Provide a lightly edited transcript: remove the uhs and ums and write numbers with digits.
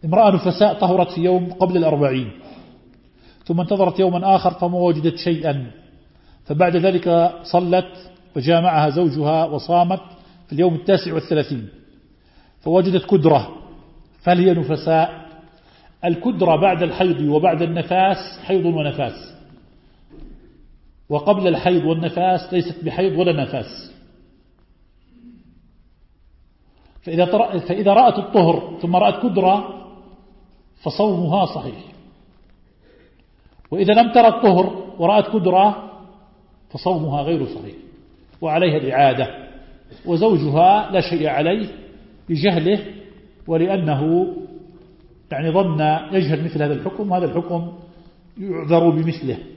امرأة نفساء طهرت في يوم قبل 40 ثم انتظرت يوما آخر فما وجدت شيئا، فبعد ذلك صلت وجامعها زوجها وصامت في اليوم 39 فوجدت كدرة، فهل هي نفساء؟ الكدرة بعد الحيض وبعد النفاس حيض ونفاس، وقبل الحيض والنفاس ليست بحيض ولا نفاس. فإذا رأت الطهر ثم رأت كدرة فصومها صحيح، وإذا لم ترى الطهر ورأت كدرة فصومها غير صحيح وعليها الإعادة، وزوجها لا شيء عليه بجهله، ولأنه ظن يجهل مثل هذا الحكم، وهذا الحكم يعذر بمثله.